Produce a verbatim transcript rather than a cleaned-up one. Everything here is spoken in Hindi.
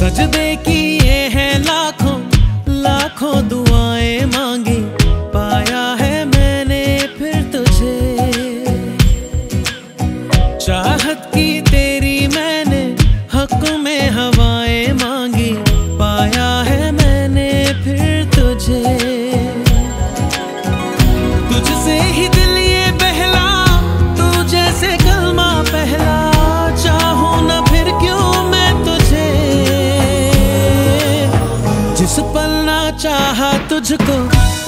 सजदे किए हैं लाखों लाखों दुआएं मांगी, पाया है मैंने फिर तुझे। चाहत की तेरी मैंने हक में हवाएं मांगी, पाया है मैंने फिर तुझे। तुझसे ही दिल ये बहला, तू जैसे कलमा पहला, चाहूं ना फिर क्यों मैं तुझे। जिस पल ना चाहा तुझको